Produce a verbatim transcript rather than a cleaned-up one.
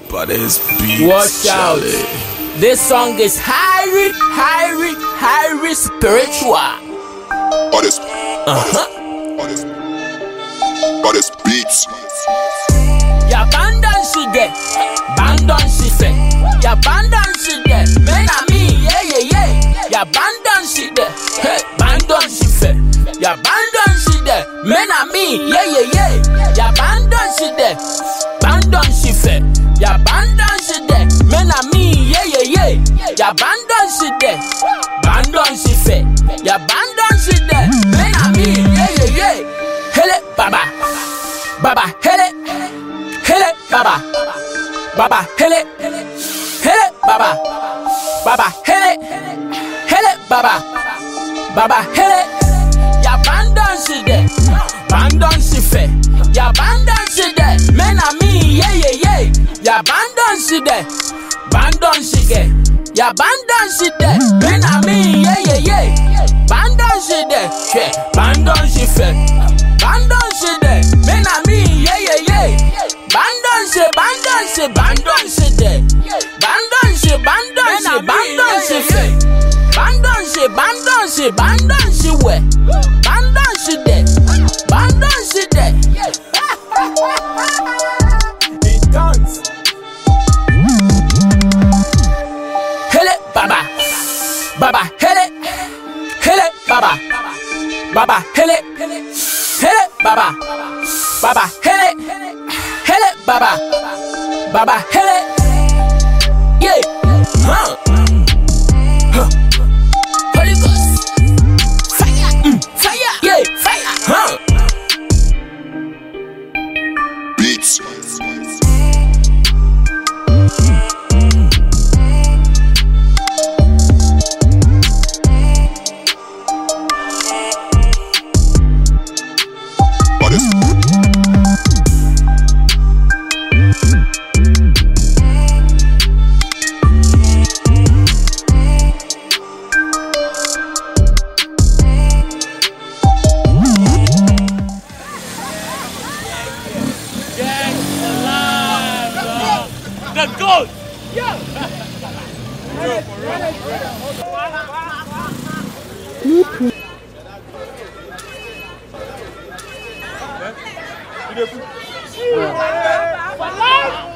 But it's beats. Watch out. Charlie. This song is highly, highly, highly spiritual. But it's, Uh-huh. but it's, but it's beats. Ya bandan she there, bandan she say. Ya bandan she there, men a me, yeah yeah yeah. Ya bandan she there, hey, bandan she say. Ya bandan she there, men a me, yeah yeah yeah. Ya bandan she there, bandan she say. Ya bandan she there, men a me, yeah yeah yeah. Ya bandan she there, bandan she say. Ya bandan she there, men a me, yeah yeah yeah. Hele baba, baba hele. Hele baba, baba hele, hele baba, baba hele, hele baba, baba hele. Ya bandan she there, bandan she fe. Ya bandan she there, men a me, yeah yeah yeah. Ya bandan she there, bandan she get. Ya bandan she there, men a me, yeah yeah yeah. Bandan she there, yeah, bandan she fe. Bandan she there, men a me, yeah yeah yeah. Bandon she, bandon she, bandon she there. Bandon she, bandon she, bandon she fe. Bandon she, bandon she, bandon she we. Bandon she there. Bandon she there. It dance. Hele baba, baba hele, hele baba, baba hele, hele baba, baba hele. Hele baba, baba hele, yeah, huh, huh. Holy Ghost, fire, mm, fire, yeah, fire, huh. Beats. But it's the goat! Yeah.